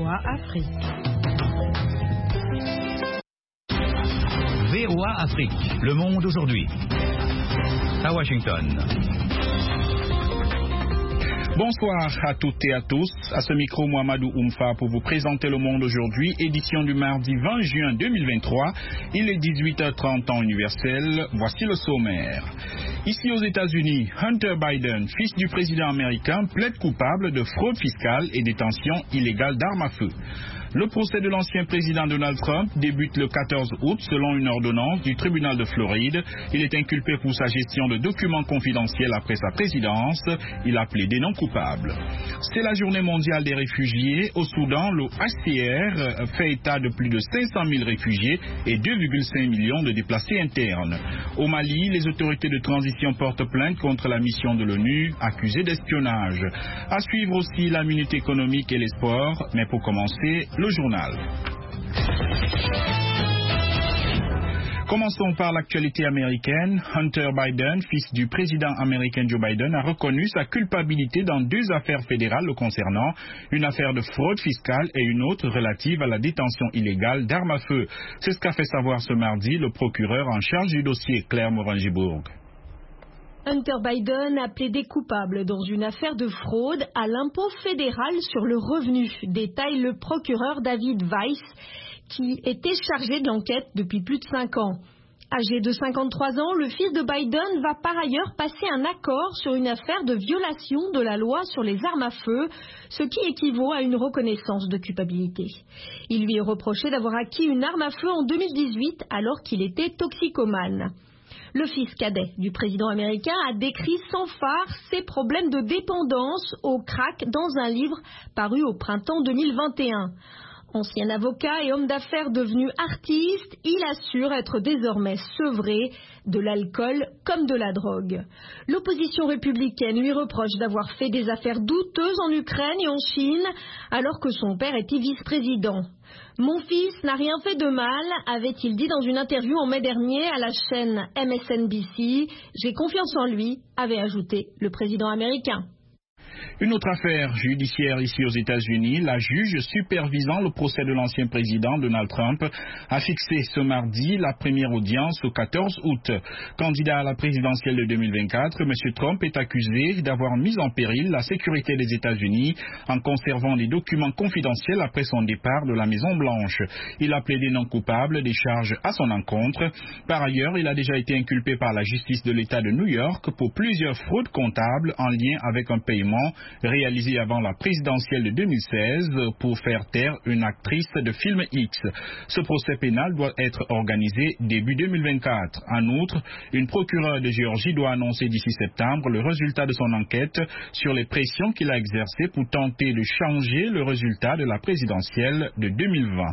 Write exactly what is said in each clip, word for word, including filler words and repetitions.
A Afrique. V O A Afrique, le monde aujourd'hui. À Washington. Bonsoir à toutes et à tous. À ce micro, Mohamedou Oumfa pour vous présenter Le Monde aujourd'hui, édition du mardi vingt juin deux mille vingt-trois. Il est dix-huit heures trente temps universel. Voici le sommaire. Ici aux États-Unis, Hunter Biden, fils du président américain, plaide coupable de fraude fiscale et détention illégale d'armes à feu. Le procès de l'ancien président Donald Trump débute le quatorze août selon une ordonnance du tribunal de Floride. Il est inculpé pour sa gestion de documents confidentiels après sa présidence. Il a plaidé non coupable. C'est la journée mondiale des réfugiés. Au Soudan, le H C R fait état de plus de cinq cent mille réfugiés et deux virgule cinq millions de déplacés internes. Au Mali, les autorités de transition portent plainte contre la mission de l'ONU accusée d'espionnage. À suivre aussi la minute économique et les sports. Mais pour commencer, le journal. Commençons par l'actualité américaine. Hunter Biden, fils du président américain Joe Biden, a reconnu sa culpabilité dans deux affaires fédérales le concernant, une affaire de fraude fiscale et une autre relative à la détention illégale d'armes à feu. C'est ce qu'a fait savoir ce mardi le procureur en charge du dossier, Claire Morangibourg. Hunter Biden a plaidé coupable dans une affaire de fraude à l'impôt fédéral sur le revenu, détaille le procureur David Weiss, qui était chargé de l'enquête depuis plus de cinq ans. Âgé de cinquante-trois ans, le fils de Biden va par ailleurs passer un accord sur une affaire de violation de la loi sur les armes à feu, ce qui équivaut à une reconnaissance de culpabilité. Il lui est reproché d'avoir acquis une arme à feu en deux mille dix-huit alors qu'il était toxicomane. Le fils cadet du président américain a décrit sans phare ses problèmes de dépendance au crack dans un livre paru au printemps deux mille vingt et un. Ancien avocat et homme d'affaires devenu artiste, il assure être désormais sevré de l'alcool comme de la drogue. L'opposition républicaine lui reproche d'avoir fait des affaires douteuses en Ukraine et en Chine alors que son père était vice-président. Mon fils n'a rien fait de mal, avait-il dit dans une interview en mai dernier à la chaîne M S N B C. J'ai confiance en lui, avait ajouté le président américain. Une autre affaire judiciaire ici aux États-Unis, la juge supervisant le procès de l'ancien président Donald Trump a fixé ce mardi la première audience au quatorze août. Candidat à la présidentielle de deux mille vingt-quatre, M. Trump est accusé d'avoir mis en péril la sécurité des États-Unis en conservant des documents confidentiels après son départ de la Maison-Blanche. Il a plaidé non coupable des charges à son encontre. Par ailleurs, il a déjà été inculpé par la justice de l'État de New York pour plusieurs fraudes comptables en lien avec un paiement réalisé avant la présidentielle de deux mille seize pour faire taire une actrice de film X. Ce procès pénal doit être organisé début deux mille vingt-quatre. En outre, une procureure de Géorgie doit annoncer d'ici septembre le résultat de son enquête sur les pressions qu'il a exercées pour tenter de changer le résultat de la présidentielle de deux mille vingt.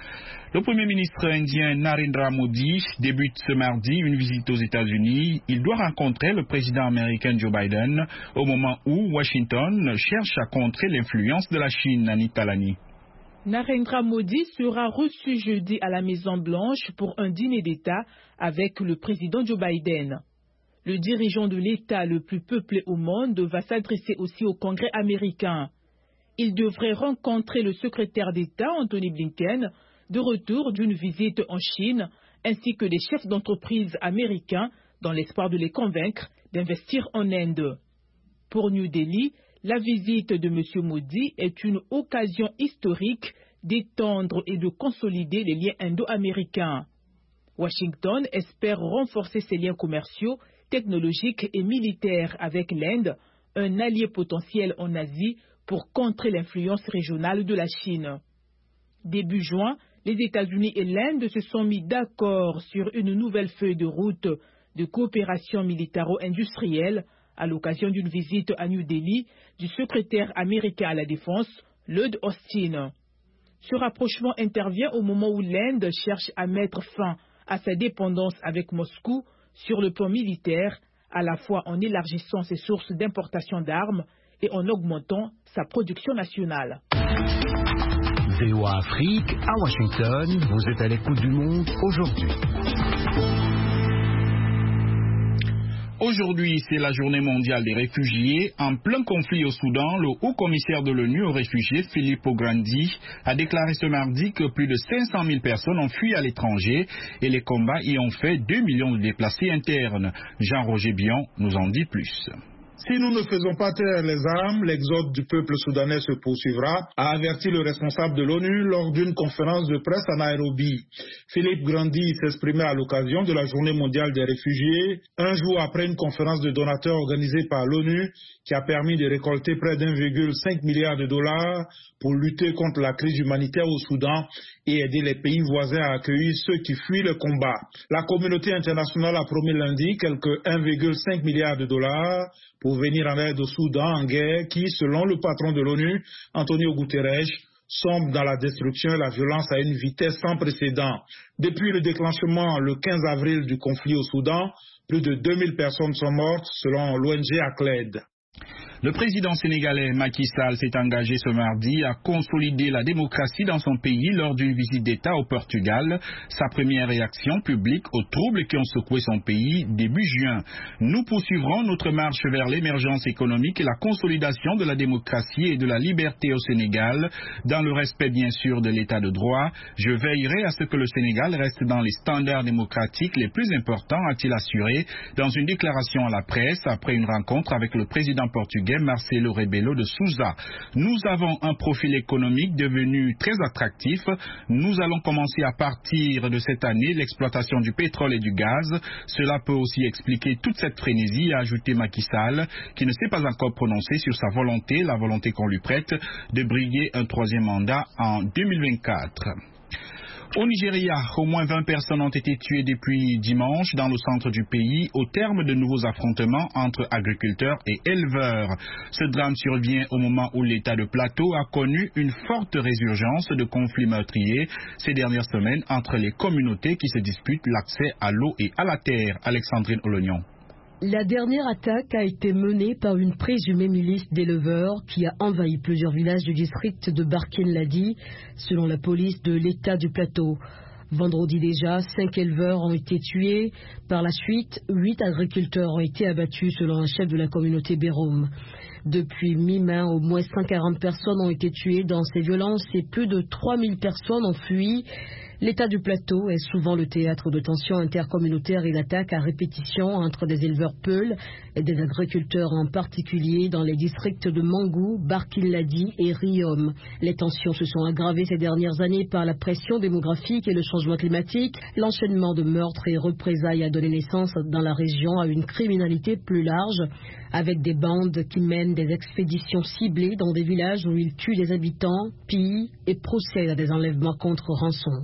Le Premier ministre indien Narendra Modi débute ce mardi une visite aux États-Unis. Il doit rencontrer le président américain Joe Biden au moment où Washington cherche à contrer l'influence de la Chine. Anita Lani. Narendra Modi sera reçu jeudi à la Maison-Blanche pour un dîner d'État avec le président Joe Biden. Le dirigeant de l'État le plus peuplé au monde va s'adresser aussi au Congrès américain. Il devrait rencontrer le secrétaire d'État Anthony Blinken, de retour d'une visite en Chine, ainsi que des chefs d'entreprise américains dans l'espoir de les convaincre d'investir en Inde. Pour New Delhi, la visite de M. Modi est une occasion historique d'étendre et de consolider les liens indo-américains. Washington espère renforcer ses liens commerciaux, technologiques et militaires avec l'Inde, un allié potentiel en Asie pour contrer l'influence régionale de la Chine. Début juin, les États-Unis et l'Inde se sont mis d'accord sur une nouvelle feuille de route de coopération militaro-industrielle à l'occasion d'une visite à New Delhi du secrétaire américain à la Défense, Lloyd Austin. Ce rapprochement intervient au moment où l'Inde cherche à mettre fin à sa dépendance avec Moscou sur le plan militaire, à la fois en élargissant ses sources d'importation d'armes et en augmentant sa production nationale. V O A Afrique, à Washington, vous êtes à l'écoute du monde aujourd'hui. Aujourd'hui, c'est la journée mondiale des réfugiés. En plein conflit au Soudan, le haut-commissaire de l'ONU aux réfugiés, Filippo Grandi, a déclaré ce mardi que plus de cinq cent mille personnes ont fui à l'étranger et les combats y ont fait deux millions de déplacés internes. Jean-Roger Bion nous en dit plus. Si nous ne faisons pas taire les armes, l'exode du peuple soudanais se poursuivra, a averti le responsable de l'ONU lors d'une conférence de presse à Nairobi. Philippe Grandi s'exprimait à l'occasion de la Journée mondiale des réfugiés, un jour après une conférence de donateurs organisée par l'ONU qui a permis de récolter près d'un virgule cinq milliard de dollars pour lutter contre la crise humanitaire au Soudan et aider les pays voisins à accueillir ceux qui fuient le combat. La communauté internationale a promis lundi quelques un virgule cinq milliard de dollars pour venir en aide au Soudan en guerre qui, selon le patron de l'ONU, Antonio Guterres, sombre dans la destruction et la violence à une vitesse sans précédent. Depuis le déclenchement le quinze avril du conflit au Soudan, plus de deux mille personnes sont mortes selon l'O N G ACLED. Le président sénégalais Macky Sall s'est engagé ce mardi à consolider la démocratie dans son pays lors d'une visite d'État au Portugal. Sa première réaction publique aux troubles qui ont secoué son pays début juin. Nous poursuivrons notre marche vers l'émergence économique et la consolidation de la démocratie et de la liberté au Sénégal, dans le respect bien sûr de l'état de droit. Je veillerai à ce que le Sénégal reste dans les standards démocratiques les plus importants, a-t-il assuré dans une déclaration à la presse après une rencontre avec le président portugais Marcelo Rebelo de Sousa. Nous avons un profil économique devenu très attractif. Nous allons commencer à partir de cette année l'exploitation du pétrole et du gaz. Cela peut aussi expliquer toute cette frénésie, a ajouté Macky Sall, qui ne s'est pas encore prononcé sur sa volonté, la volonté qu'on lui prête, de briguer un troisième mandat en deux mille vingt-quatre. Au Nigeria, au moins vingt personnes ont été tuées depuis dimanche dans le centre du pays au terme de nouveaux affrontements entre agriculteurs et éleveurs. Ce drame survient au moment où l'État de Plateau a connu une forte résurgence de conflits meurtriers ces dernières semaines entre les communautés qui se disputent l'accès à l'eau et à la terre. Alexandrine Olognon. La dernière attaque a été menée par une présumée milice d'éleveurs qui a envahi plusieurs villages du district de Barkin Ladi, selon la police de l'État du Plateau. Vendredi déjà, cinq éleveurs ont été tués. Par la suite, huit agriculteurs ont été abattus, selon un chef de la communauté Béroum. Depuis mi-mai, au moins cent quarante personnes ont été tuées dans ces violences et plus de trois mille personnes ont fui. L'État du Plateau est souvent le théâtre de tensions intercommunautaires et d'attaques à répétition entre des éleveurs peuls et des agriculteurs, en particulier dans les districts de Mangou, Barkin-Ladi et Riom. Les tensions se sont aggravées ces dernières années par la pression démographique et le changement climatique. L'enchaînement de meurtres et représailles a donné naissance dans la région à une criminalité plus large, avec des bandes qui mènent des expéditions ciblées dans des villages où ils tuent des habitants, pillent et procèdent à des enlèvements contre rançon.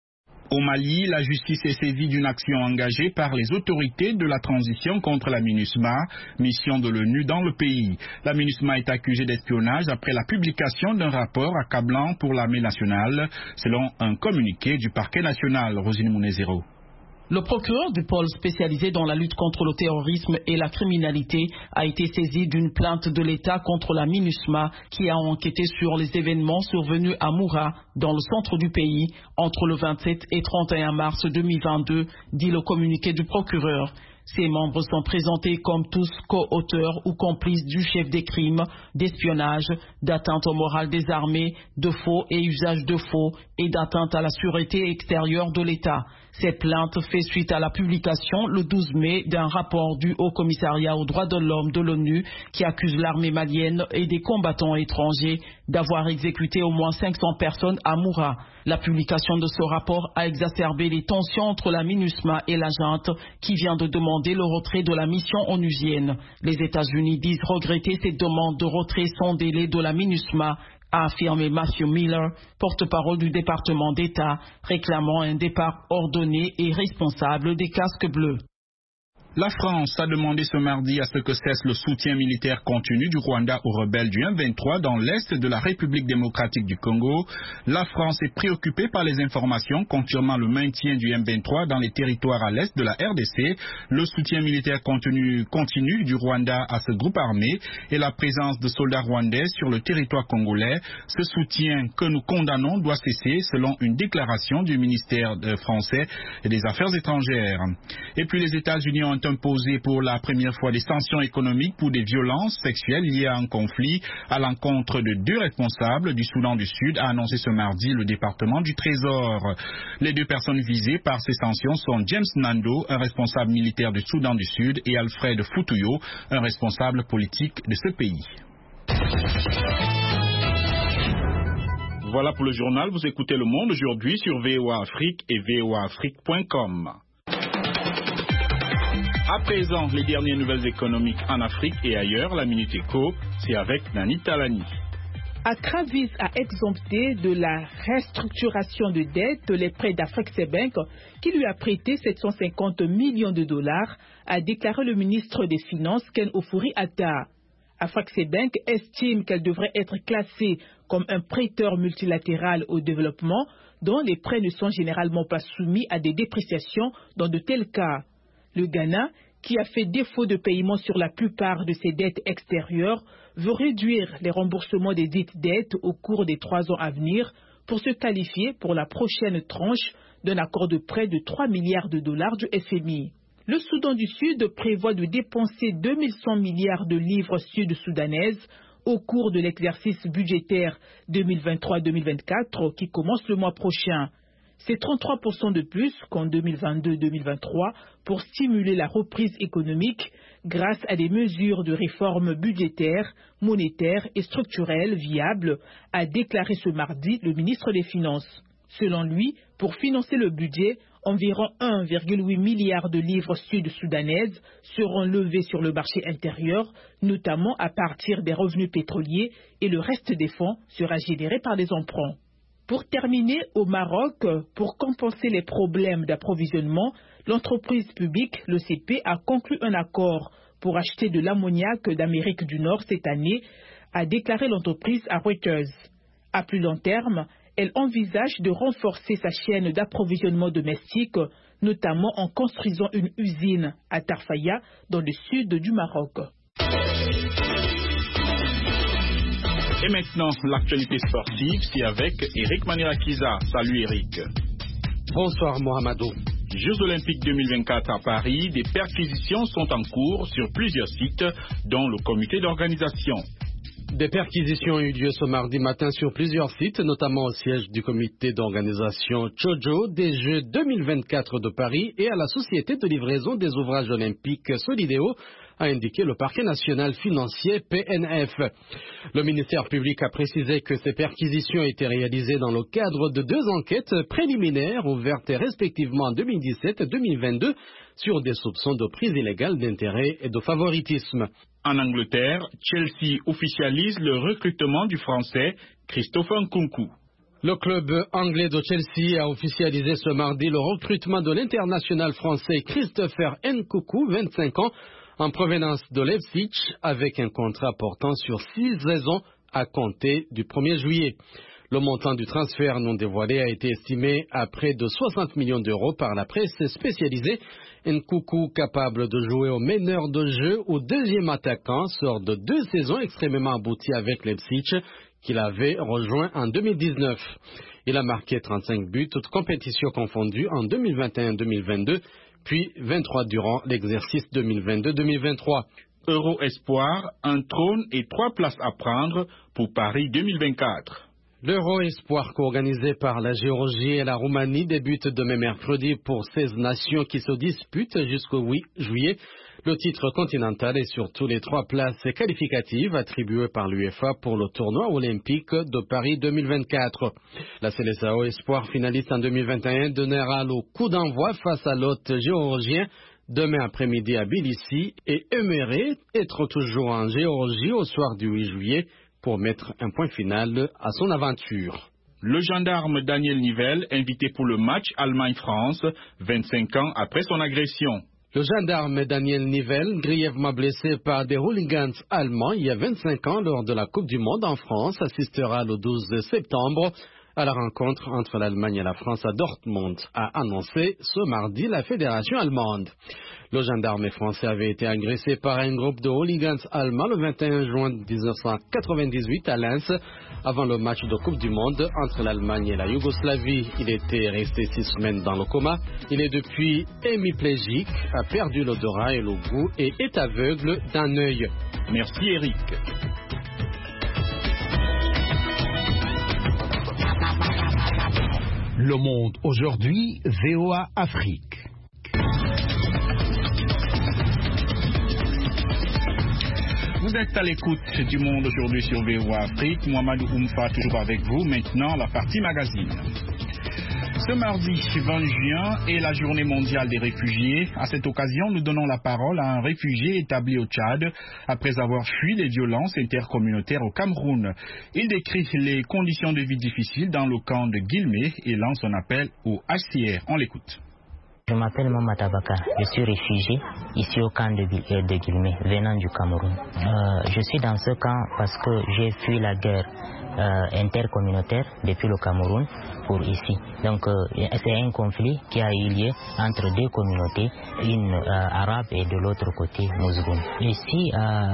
Au Mali, la justice est saisie d'une action engagée par les autorités de la transition contre la MINUSMA, mission de l'ONU dans le pays. La MINUSMA est accusée d'espionnage après la publication d'un rapport accablant pour l'armée nationale, selon un communiqué du parquet national. Rosine Mounezero. Le procureur du pôle spécialisé dans la lutte contre le terrorisme et la criminalité a été saisi d'une plainte de l'État contre la MINUSMA qui a enquêté sur les événements survenus à Moura, dans le centre du pays, entre le vingt-sept et trente et un mars deux mille vingt-deux, dit le communiqué du procureur. Ses membres sont présentés comme tous co-auteurs ou complices du chef des crimes, d'espionnage, d'atteinte au moral des armées, de faux et usage de faux et d'atteinte à la sûreté extérieure de l'État. Cette plainte fait suite à la publication le douze mai d'un rapport du Haut Commissariat aux droits de l'homme de l'ONU qui accuse l'armée malienne et des combattants étrangers d'avoir exécuté au moins cinq cents personnes à Moura. La publication de ce rapport a exacerbé les tensions entre la MINUSMA et la junte qui vient de demander le retrait de la mission onusienne. Les États-Unis disent regretter cette demande de retrait sans délai de la MINUSMA, a affirmé Matthew Miller, porte-parole du département d'État, réclamant un départ ordonné et responsable des casques bleus. La France a demandé ce mardi à ce que cesse le soutien militaire continu du Rwanda aux rebelles du M vingt-trois dans l'est de la République démocratique du Congo. La France est préoccupée par les informations confirmant le maintien du M vingt-trois dans les territoires à l'est de la R D C, le soutien militaire continu, continu du Rwanda à ce groupe armé et la présence de soldats rwandais sur le territoire congolais. Ce soutien que nous condamnons doit cesser selon une déclaration du ministère français des Affaires étrangères. Et puis les États-Unis ont imposé pour la première fois des sanctions économiques pour des violences sexuelles liées à un conflit à l'encontre de deux responsables du Soudan du Sud, a annoncé ce mardi le département du Trésor. Les deux personnes visées par ces sanctions sont James Nando, un responsable militaire du Soudan du Sud, et Alfred Futuyo, un responsable politique de ce pays. Voilà pour le journal. Vous écoutez Le Monde aujourd'hui sur V O A Afrique et V O A Afrique point com. À présent, les dernières nouvelles économiques en Afrique et ailleurs, la Minute Éco, c'est avec Nani Talani. Accra vise à exempter de la restructuration de dette les prêts d'Afreximbank qui lui a prêté sept cent cinquante millions de dollars, a déclaré le ministre des Finances Ken Ofori-Atta. Afreximbank estime qu'elle devrait être classée comme un prêteur multilatéral au développement dont les prêts ne sont généralement pas soumis à des dépréciations dans de tels cas. Le Ghana, qui a fait défaut de paiement sur la plupart de ses dettes extérieures, veut réduire les remboursements des dites dettes au cours des trois ans à venir pour se qualifier pour la prochaine tranche d'un accord de prêt de trois milliards de dollars du F M I. Le Soudan du Sud prévoit de dépenser deux mille cent milliards de livres sud-soudanaises au cours de l'exercice budgétaire deux mille vingt-trois deux mille vingt-quatre qui commence le mois prochain. C'est trente-trois pour cent de plus qu'en deux mille vingt-deux deux mille vingt-trois pour stimuler la reprise économique grâce à des mesures de réforme budgétaire, monétaire et structurelle viables, a déclaré ce mardi le ministre des Finances. Selon lui, pour financer le budget, environ un virgule huit milliard de livres sud-soudanaises seront levés sur le marché intérieur, notamment à partir des revenus pétroliers, et le reste des fonds sera généré par les emprunts. Pour terminer, au Maroc, pour compenser les problèmes d'approvisionnement, l'entreprise publique, le C P, a conclu un accord pour acheter de l'ammoniac d'Amérique du Nord cette année, a déclaré l'entreprise à Reuters. À plus long terme, elle envisage de renforcer sa chaîne d'approvisionnement domestique, notamment en construisant une usine à Tarfaya, dans le sud du Maroc. Et maintenant, l'actualité sportive, c'est avec Eric Manirakiza. Salut Eric. Bonsoir Mohamedou. Jeux olympiques deux mille vingt-quatre à Paris, des perquisitions sont en cours sur plusieurs sites, dont le comité d'organisation. Des perquisitions ont eu lieu ce mardi matin sur plusieurs sites, notamment au siège du comité d'organisation Chojo des Jeux deux mille vingt-quatre de Paris et à la société de livraison des ouvrages olympiques Solideo, a indiqué le parquet national financier P N F. Le ministère public a précisé que ces perquisitions étaient réalisées dans le cadre de deux enquêtes préliminaires ouvertes respectivement en deux mille dix-sept et deux mille vingt-deux sur des soupçons de prise illégale d'intérêt et de favoritisme. En Angleterre, Chelsea officialise le recrutement du Français Christopher Nkunku. Le club anglais de Chelsea a officialisé ce mardi le recrutement de l'international français Christopher Nkunku, vingt-cinq ans, en provenance de Leipzig, avec un contrat portant sur six saisons à compter du premier juillet. Le montant du transfert non dévoilé a été estimé à près de soixante millions d'euros par la presse spécialisée. Nkunku, capable de jouer au meneur de jeu ou deuxième attaquant, sort de deux saisons extrêmement abouties avec Leipzig, qu'il avait rejoint en deux mille dix-neuf. Il a marqué trente-cinq buts, toutes compétitions confondues, en deux mille vingt et un deux mille vingt-deux, puis vingt-trois durant l'exercice deux mille vingt-deux deux mille vingt-trois. Euro Espoir, un trône et trois places à prendre pour Paris deux mille vingt-quatre. L'Euro Espoir, co-organisé par la Géorgie et la Roumanie, débute demain mercredi pour seize nations qui se disputent jusqu'au huit juillet. Le titre continental et surtout les trois places qualificatives attribuées par l'UEFA pour le tournoi olympique de Paris deux mille vingt-quatre. La Seleção Espoir, finaliste en deux mille vingt et un, donnera le coup d'envoi face à l'hôte géorgien demain après-midi à Tbilissi et aimerait être toujours en Géorgie au soir du huit juillet pour mettre un point final à son aventure. Le gendarme Daniel Nivelle, invité pour le match Allemagne-France, vingt-cinq ans après son agression. Le gendarme Daniel Nivelle, grièvement blessé par des hooligans allemands il y a vingt-cinq ans lors de la Coupe du Monde en France, assistera le douze septembre À la rencontre entre l'Allemagne et la France à Dortmund, a annoncé ce mardi la fédération allemande. Le gendarme français avait été agressé par un groupe de hooligans allemands le vingt et un juin mille neuf cent quatre-vingt-dix-huit à Lens, avant le match de Coupe du Monde entre l'Allemagne et la Yougoslavie. Il était resté six semaines dans le coma. Il est depuis hémiplégique, a perdu l'odorat et le goût et est aveugle d'un œil. Merci Eric. Le Monde aujourd'hui, V O A Afrique. Vous êtes à l'écoute du Monde aujourd'hui sur V O A Afrique. Mohamed Oumfa toujours avec vous. Maintenant, la partie magazine. Ce mardi vingt juin est la journée mondiale des réfugiés. À cette occasion, nous donnons la parole à un réfugié établi au Tchad après avoir fui les violences intercommunautaires au Cameroun. Il décrit les conditions de vie difficiles dans le camp de Guilmé et lance un appel au H C R. On l'écoute. Je m'appelle Mamata Baka, je suis réfugié ici au camp de, de Guilmé, venant du Cameroun. Euh, je suis dans ce camp parce que j'ai fui la guerre euh, intercommunautaire depuis le Cameroun pour ici. Donc euh, c'est un conflit qui a eu lieu entre deux communautés, une euh, arabe et de l'autre côté musulmane. Ici,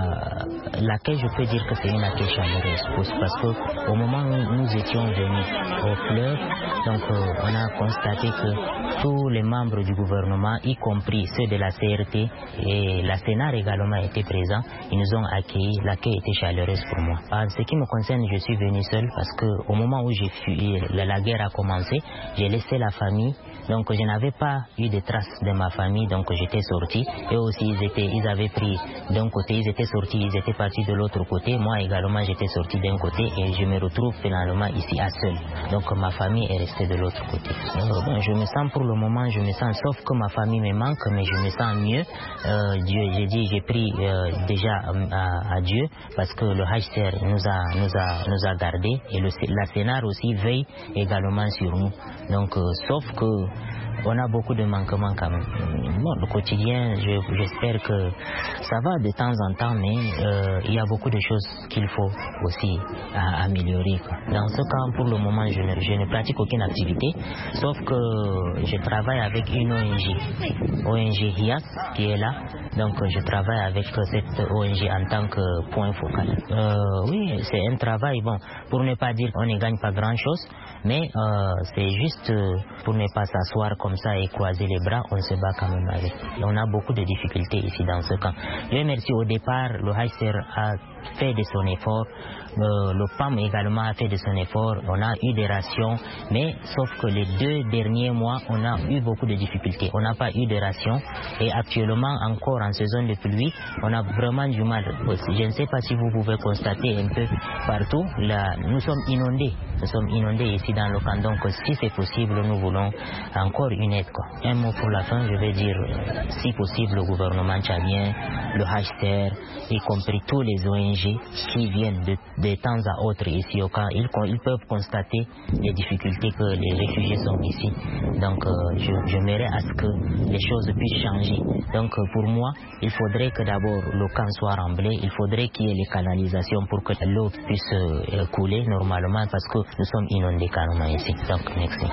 euh, l'accueil, je peux dire que c'est une accueil chaleureuse parce que au moment où nous étions venus au fleuve, donc euh, on a constaté que tous les membres du gouvernement, y compris ceux de la C R T et la Sénat également étaient présents. Ils nous ont accueillis. L'accueil était chaleureuse pour moi. En ce qui me concerne, je suis venu seul parce que au moment où j'ai fui, la, la guerre a commencé, j'ai laissé la famille. Donc je n'avais pas eu de traces de ma famille, donc j'étais sorti. Et aussi ils étaient, ils avaient pris d'un côté, ils étaient sortis, ils étaient partis de l'autre côté. Moi également j'étais sorti d'un côté et je me retrouve finalement ici à seul. Donc ma famille est restée de l'autre côté. Donc, bon, je me sens pour le moment, je me sens, sauf que ma famille me manque, mais je me sens mieux. Euh, Dieu, j'ai dit, j'ai pris euh, déjà à, à Dieu parce que le H C R nous a, nous a, nous a gardés et le, la Sénat aussi veille également sur nous. Donc, euh, sauf que on a beaucoup de manquements quand même. Bon, le quotidien, je, j'espère que ça va de temps en temps, mais euh, il y a beaucoup de choses qu'il faut aussi à, améliorer. Quoi. Dans ce cas, pour le moment, je ne, je ne pratique aucune activité, sauf que je travaille avec une O N G, O N G H I A S, qui est là. Donc, je travaille avec cette O N G en tant que point focal. Euh, oui, c'est un travail, bon, pour ne pas dire qu'on ne gagne pas grand-chose, mais euh, c'est juste pour ne pas s'asseoir comme ça et croiser les bras, on se bat quand même avec. Et on a beaucoup de difficultés ici dans ce camp. Je remercie au départ, le H C R a fait de son effort, euh, le P A M également a fait de son effort, on a eu des rations, mais sauf que les deux derniers mois, on a eu beaucoup de difficultés. On n'a pas eu de rations et actuellement encore en saison de pluie, on a vraiment du mal. Je ne sais pas si vous pouvez constater un peu partout, là, nous sommes inondés. Nous sommes inondés ici dans le camp, donc si c'est possible, nous voulons encore une aide. Quoi. Un mot pour la fin, je vais dire, si possible, le gouvernement tchadien, le H C R, y compris tous les O N G qui viennent de, de temps à autre ici au camp, ils, ils peuvent constater les difficultés que les réfugiés sont ici. Donc, euh, je, je m'aimerais à ce que les choses puissent changer. Donc, euh, pour moi, il faudrait que d'abord le camp soit remblé, il faudrait qu'il y ait les canalisations pour que l'eau puisse euh, couler normalement parce que nous sommes inondés carrément ici. Donc, merci.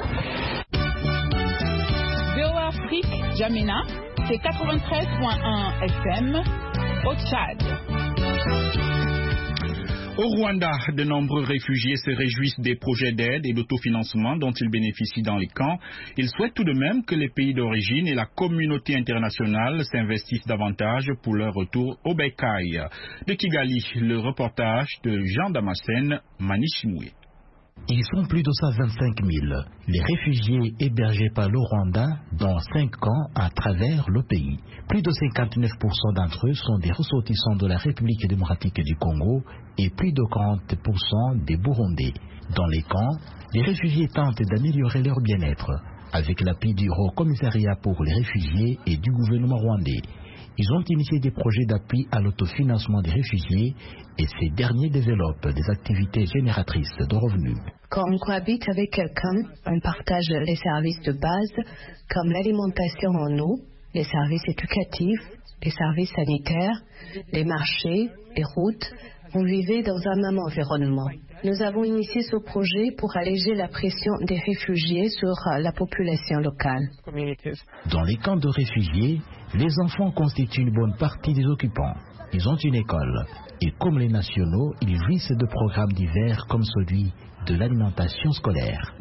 V O A Afrique, Djamena, c'est quatre-vingt-treize virgule un F M au Tchad. Au Rwanda, de nombreux réfugiés se réjouissent des projets d'aide et d'autofinancement dont ils bénéficient dans les camps. Ils souhaitent tout de même que les pays d'origine et la communauté internationale s'investissent davantage pour leur retour au Bécaye. De Kigali, le reportage de Jean Damascène, Manichimoué. Ils sont plus de cent vingt-cinq mille, les réfugiés hébergés par le Rwanda dans cinq camps à travers le pays. Plus de cinquante-neuf pour cent d'entre eux sont des ressortissants de la République démocratique du Congo et plus de quarante pour cent des Burundais. Dans les camps, les réfugiés tentent d'améliorer leur bien-être avec l'appui du Haut Commissariat pour les réfugiés et du gouvernement rwandais. Ils ont initié des projets d'appui à l'autofinancement des réfugiés et ces derniers développent des activités génératrices de revenus. Quand on cohabite avec quelqu'un, on partage les services de base comme l'alimentation en eau, les services éducatifs, les services sanitaires, les marchés, les routes. On vivait dans un même environnement. Nous avons initié ce projet pour alléger la pression des réfugiés sur la population locale. Dans les camps de réfugiés, les enfants constituent une bonne partie des occupants. Ils ont une école. Et comme les nationaux, ils jouissent de programmes divers comme celui de l'alimentation scolaire.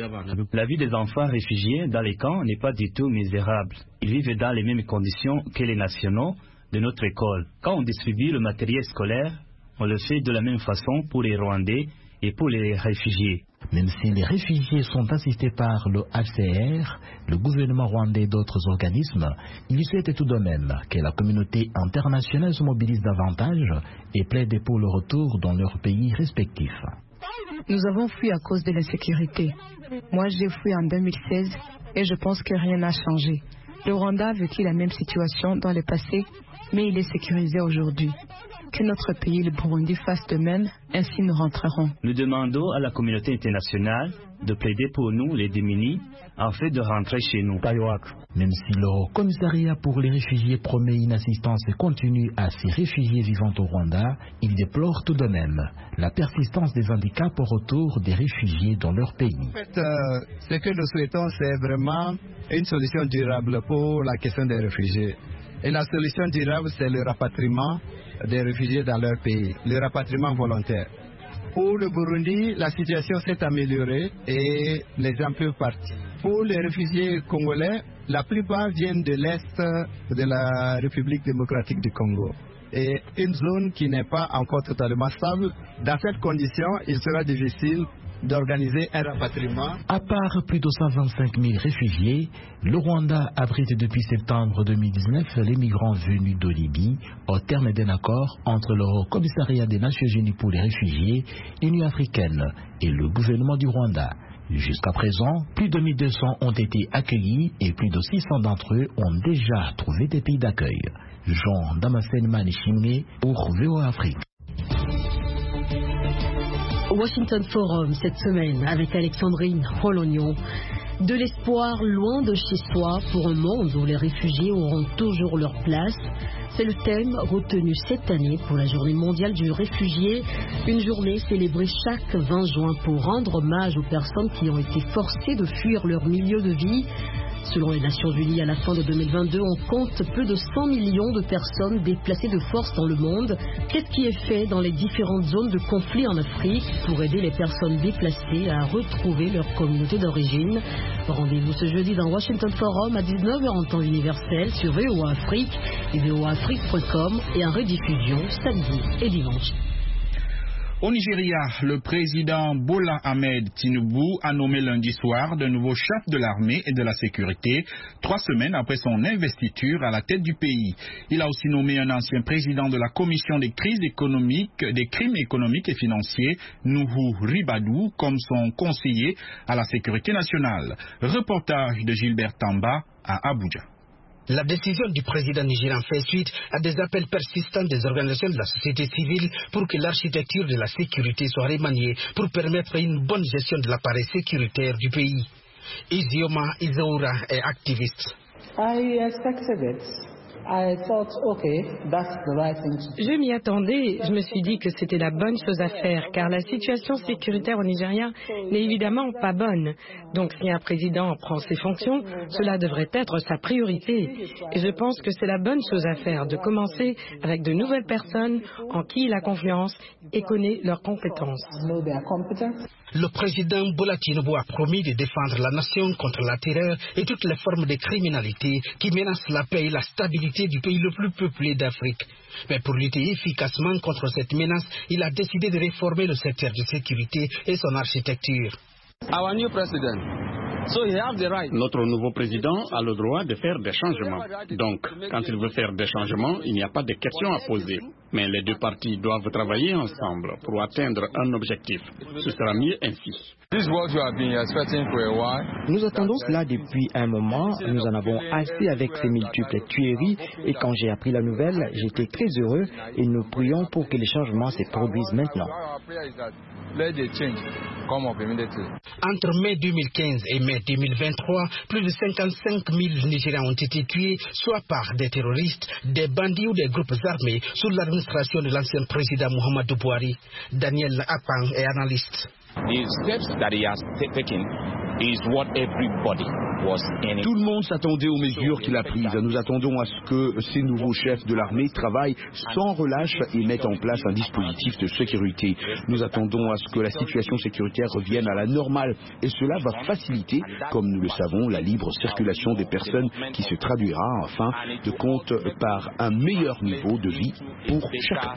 La vie des enfants réfugiés dans les camps n'est pas du tout misérable. Ils vivent dans les mêmes conditions que les nationaux de notre école. Quand on distribue le matériel scolaire, on le fait de la même façon pour les Rwandais et pour les réfugiés. Même si les réfugiés sont assistés par le H C R, le gouvernement rwandais et d'autres organismes, ils souhaitent tout de même que la communauté internationale se mobilise davantage et plaide pour le retour dans leurs pays respectifs. Nous avons fui à cause de l'insécurité. Moi, j'ai fui en deux mille seize et je pense que rien n'a changé. Le Rwanda a vécu la même situation dans le passé, mais il est sécurisé aujourd'hui. Que notre pays, le Burundi, fasse de même, ainsi nous rentrerons. Nous demandons à la communauté internationale de plaider pour nous, les démunis, afin de rentrer chez nous. Même si le Haut Commissariat pour les réfugiés promet une assistance continue à ces réfugiés vivant au Rwanda, il déplore tout de même la persistance des handicaps au retour des réfugiés dans leur pays. En fait, euh, ce que nous souhaitons, c'est vraiment une solution durable pour la question des réfugiés. Et la solution durable, c'est le rapatriement des réfugiés dans leur pays, le rapatriement volontaire. Pour le Burundi, la situation s'est améliorée et les gens peuvent partir. Pour les réfugiés congolais, la plupart viennent de l'Est de la République démocratique du Congo. Et une zone qui n'est pas encore totalement stable. Dans cette condition, il sera difficile d'organiser un rapatriement. À part plus de cent vingt-cinq mille réfugiés, le Rwanda abrite depuis septembre deux mille dix-neuf les migrants venus de Libye au terme d'un accord entre le Haut Commissariat des Nations Unies pour les réfugiés, l'Union africaine et le gouvernement du Rwanda. Jusqu'à présent, plus de mille deux cents ont été accueillis et plus de six cents d'entre eux ont déjà trouvé des pays d'accueil. Jean Damascène Manichimé pour V O A Afrique. Washington Forum cette semaine avec Alexandrine Rolognon. De l'espoir loin de chez soi pour un monde où les réfugiés auront toujours leur place. C'est le thème retenu cette année pour la journée mondiale du réfugié, une journée célébrée chaque vingt juin pour rendre hommage aux personnes qui ont été forcées de fuir leur milieu de vie. Selon les Nations Unies, à la fin de deux mille vingt-deux, on compte plus de cent millions de personnes déplacées de force dans le monde. Qu'est-ce qui est fait dans les différentes zones de conflit en Afrique pour aider les personnes déplacées à retrouver leur communauté d'origine? Rendez-vous ce jeudi dans Washington Forum à dix-neuf heures en temps universel sur V O A Afrique et V O A Afrique point com et en rediffusion samedi et dimanche. Au Nigeria, le président Bola Ahmed Tinubu a nommé lundi soir de nouveau chef de l'armée et de la sécurité, trois semaines après son investiture à la tête du pays. Il a aussi nommé un ancien président de la commission des crises économiques, des crimes économiques et financiers, Nuhu Ribadu, comme son conseiller à la sécurité nationale. Reportage de Gilbert Tamba à Abuja. La décision du président nigérian fait suite à des appels persistants des organisations de la société civile pour que l'architecture de la sécurité soit remaniée pour permettre une bonne gestion de l'appareil sécuritaire du pays. Izioma Izaura est activiste. I expected it. I thought, okay, that's the right thing to do. Je m'y attendais, je me suis dit que c'était la bonne chose à faire, car la situation sécuritaire au Nigeria n'est évidemment pas bonne. Donc si un président prend ses fonctions, cela devrait être sa priorité. Et je pense que c'est la bonne chose à faire, de commencer avec de nouvelles personnes en qui il a confiance et connaît leurs compétences. Le président Bola Tinubu a promis de défendre la nation contre la terreur et toutes les formes de criminalité qui menacent la paix et la stabilité du pays le plus peuplé d'Afrique. Mais pour lutter efficacement contre cette menace, il a décidé de réformer le secteur de sécurité et son architecture. Our new president. So he have the right. Notre nouveau président a le droit de faire des changements. Donc, quand il veut faire des changements, il n'y a pas de questions à poser. Mais les deux parties doivent travailler ensemble pour atteindre un objectif. Ce sera mieux ainsi. Nous attendons cela depuis un moment. Nous en avons assez avec ces multiples tueries. Et quand j'ai appris la nouvelle, j'étais très heureux et nous prions pour que les changements se produisent maintenant. let the change come up immediately. Entre mai deux mille quinze et mai deux mille vingt-trois, plus de cinquante-cinq mille Nigériens ont été tués, soit par des terroristes, des bandits ou des groupes armés, sous l'administration de l'ancien président Muhammadu Buhari. Daniel Apang est analyste. The steps that he has taken is what everybody was in. Tout le monde s'attendait aux mesures qu'il a prises. Nous attendons à ce que ces nouveaux chefs de l'armée travaillent sans relâche et mettent en place un dispositif de sécurité. Nous attendons à ce que la situation sécuritaire revienne à la normale et cela va faciliter, comme nous le savons, la libre circulation des personnes qui se traduira en fin de compte par un meilleur niveau de vie pour chacun.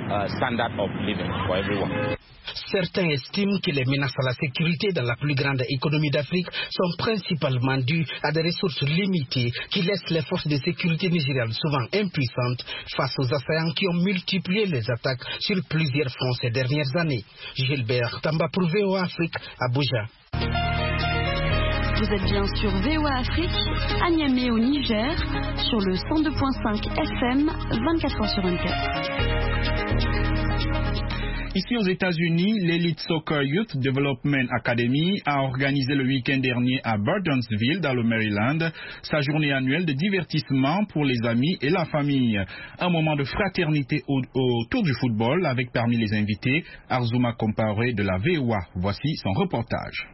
Certains estiment que les menaces à la sécurité dans la plus grande économie d'Afrique sont principalement dues à des ressources limitées qui laissent les forces de sécurité nigérianes souvent impuissantes face aux assaillants qui ont multiplié les attaques sur plusieurs fronts ces dernières années. Gilbert Tamba pour V O A Afrique, Abuja. Vous êtes bien sur V O A Afrique, à Niamey au Niger, sur le cent deux virgule cinq F M, vingt-quatre heures sur vingt-quatre. Ici aux États-Unis, l'Elite Soccer Youth Development Academy a organisé le week-end dernier à Burtonsville, dans le Maryland, sa journée annuelle de divertissement pour les amis et la famille. Un moment de fraternité au, autour du football avec parmi les invités Arzouma Comparé de la V O A. Voici son reportage.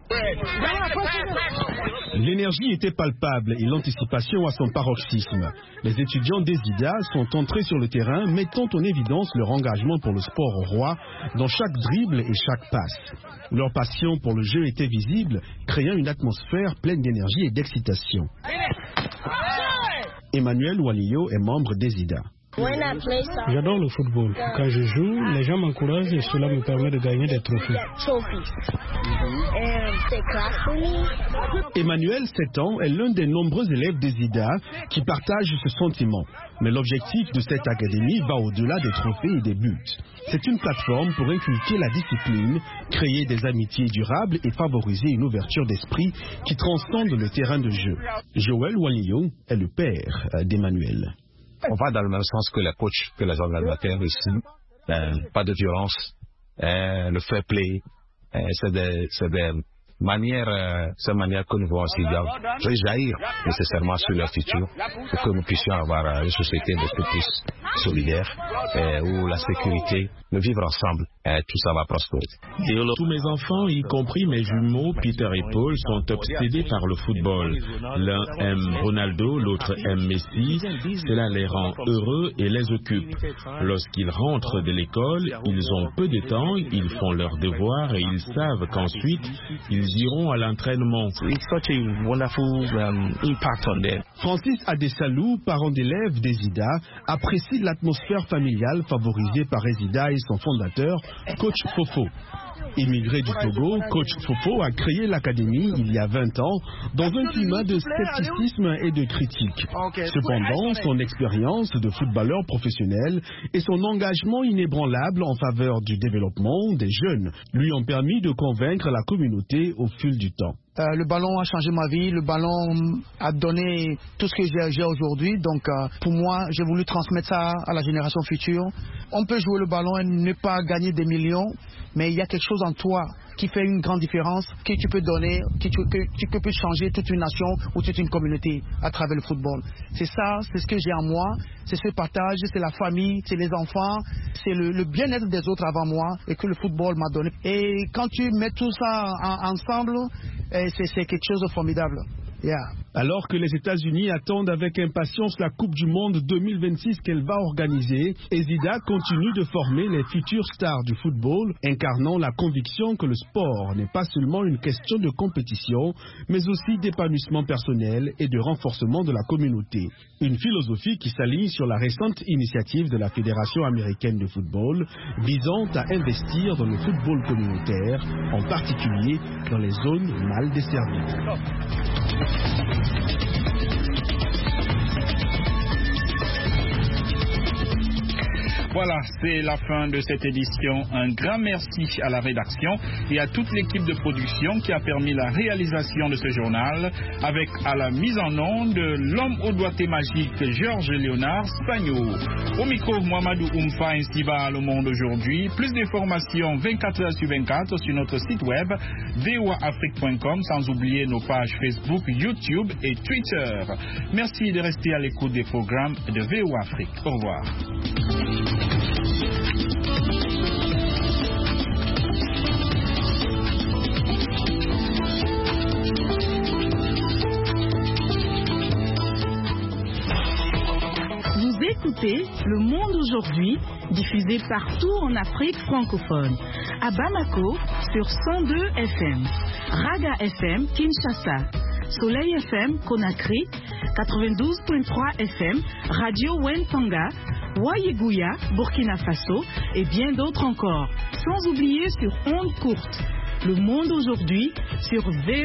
L'énergie était palpable et l'anticipation à son paroxysme. Les étudiants d'Ezida sont entrés sur le terrain, mettant en évidence leur engagement pour le sport roi dans chaque dribble et chaque passe. Leur passion pour le jeu était visible, créant une atmosphère pleine d'énergie et d'excitation. Emmanuel Walio est membre d'Ezida. J'adore le football. Quand je joue, les gens m'encouragent et cela me permet de gagner des trophées. Emmanuel, sept ans, est l'un des nombreux élèves d'Ezida qui partagent ce sentiment. Mais l'objectif de cette académie va au-delà des trophées et des buts. C'est une plateforme pour inculquer la discipline, créer des amitiés durables et favoriser une ouverture d'esprit qui transcende le terrain de jeu. Joël Walio est le père d'Emmanuel. On va dans le même sens que les coachs, que les organisateurs ici. Euh, pas de violence, euh, le fair play, euh, c'est des, c'est des manières, euh, c'est une manière que nous voyons aussi rejaillir nécessairement sur leur futur, pour que nous puissions avoir euh, une société beaucoup plus solidaire, euh, où la sécurité, le vivre ensemble, euh, tout ça va prospérer. Tous mes enfants, y compris mes jumeaux, Peter et Paul, sont obsédés par le football. L'un aime Ronaldo, l'autre aime Messi. Cela les rend heureux et les occupe. Lorsqu'ils rentrent de l'école, ils ont peu de temps, ils font leurs devoirs et ils savent qu'ensuite, ils iront à l'entraînement. Francis Adesalou, parent d'élèves d'Ezida, apprécie l'atmosphère familiale favorisée par Ezida et son fondateur, Coach Fofo. Immigré du Togo, Coach Fofo a créé l'académie il y a vingt ans dans un climat de scepticisme et de critique. Cependant, son expérience de footballeur professionnel et son engagement inébranlable en faveur du développement des jeunes lui ont permis de convaincre la communauté au fil du temps. Euh, le ballon a changé ma vie, le ballon a donné tout ce que j'ai aujourd'hui, donc euh, pour moi, j'ai voulu transmettre ça à la génération future. On peut jouer le ballon et ne pas gagner des millions, mais il y a quelque chose en toi qui fait une grande différence, que tu peux donner, que tu, que, que peux changer toute une nation ou toute une communauté à travers le football. C'est ça, c'est ce que j'ai en moi, c'est ce partage, c'est la famille, c'est les enfants, c'est le, le bien-être des autres avant moi et que le football m'a donné. Et quand tu mets tout ça en, ensemble, c'est quelque chose de formidable. Yeah. Alors que les États-Unis attendent avec impatience la Coupe du Monde deux mille vingt-six qu'elle va organiser, Ezida continue de former les futures stars du football, incarnant la conviction que le sport n'est pas seulement une question de compétition, mais aussi d'épanouissement personnel et de renforcement de la communauté. Une philosophie qui s'aligne sur la récente initiative de la Fédération américaine de football, visant à investir dans le football communautaire, en particulier dans les zones mal desservies. Voilà, c'est la fin de cette édition. Un grand merci à la rédaction et à toute l'équipe de production qui a permis la réalisation de ce journal, avec à la mise en onde l'homme au doigté magique Georges Léonard Spagno. Au micro, Mohamedou Oumfa, ainsi va le monde aujourd'hui. Plus d'informations vingt-quatre heures sur vingt-quatre sur notre site web v o a afrique point com, sans oublier nos pages Facebook, YouTube et Twitter. Merci de rester à l'écoute des programmes de V O A Afrique. Au revoir. Vous écoutez Le Monde aujourd'hui, diffusé partout en Afrique francophone. À Bamako, sur cent deux F M. Raga F M, Kinshasa. Soleil F M, Conakry. quatre-vingt-douze virgule trois F M. Radio Wentanga. Wayeguya, Burkina Faso. Et bien d'autres encore. Sans oublier sur ondes courtes. Le Monde aujourd'hui, sur V O A.